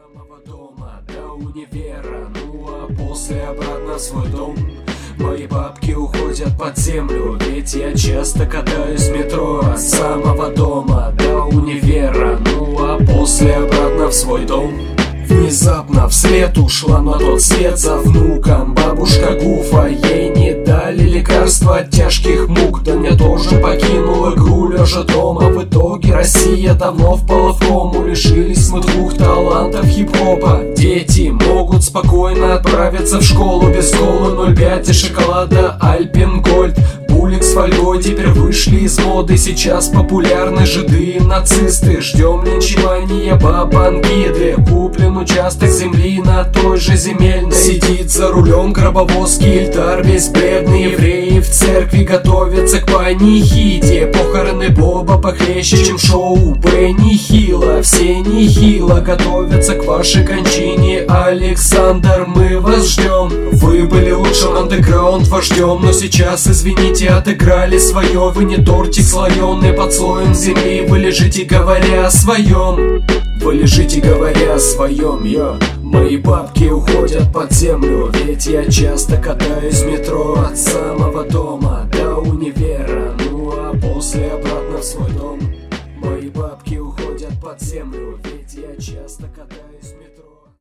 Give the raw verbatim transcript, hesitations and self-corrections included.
самого дома до универа, ну а после обратно в свой дом. Мои бабки уходят под землю, ведь я часто катаюсь в метро. От самого дома до универа, ну а после обратно в свой дом. Внезапно вслед ушла на тот свет за внуком бабушка Гуфа. Ей не дали лекарства от тяжких мук. Таня тоже покинула игру лежа дома. В итоге Россия давно впала в кому. Лишились мы двух талантов хип-хопа. Дети могут спокойно отправиться в школу без колы ноль пять и шоколада Альпенгольд. Булик с фольгой теперь вышли из моды. Сейчас популярны жиды и нацисты. Ждем линчевания Бабангиды. Куплен участок земли на той же земельной. Сидит за рулем гробовозки Ильдар весь бледный. Евреи в церкви готовятся к панихиде. Похороны Боба похлеще, чем шоу Бенни Хилла. Все нехило готовятся к вашей кончине. Александр, мы вас ждем. Вы были лучшим андеграунд вождем, но сейчас, извините, отыграли свое. Вы не тортик слоеный под слоем земли. Вы лежите, говоря о своем. Вы лежите, говоря о своем, йо. Мои бабки уходят под землю, ведь я часто катаюсь в метро. От самого дома до универа, ну а после обратно в свой дом. Мои бабки уходят под землю, ведь я часто катаюсь